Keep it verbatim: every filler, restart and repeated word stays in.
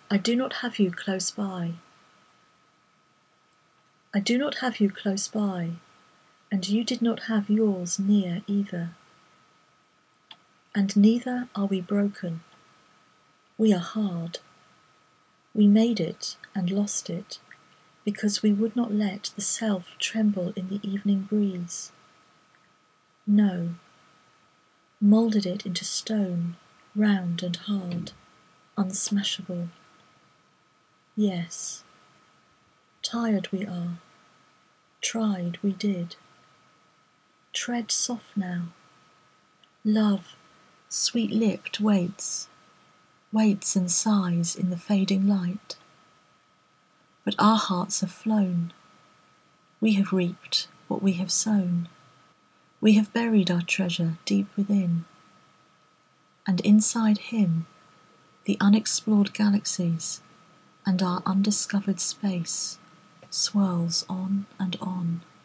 I do not have you close by. I do not have you close by, and you did not have yours near either. And neither are we broken. We are hard. We made it and lost it, because we would not let the self tremble in the evening breeze. No, moulded it into stone, round and hard, unsmashable. Yes, tired we are, tried we did. Tread soft now. Love, sweet-lipped, waits, waits and sighs in the fading light. But our hearts have flown. We have reaped what we have sown. We have buried our treasure deep within. And inside him, the unexplored galaxies and our undiscovered space swirls on and on.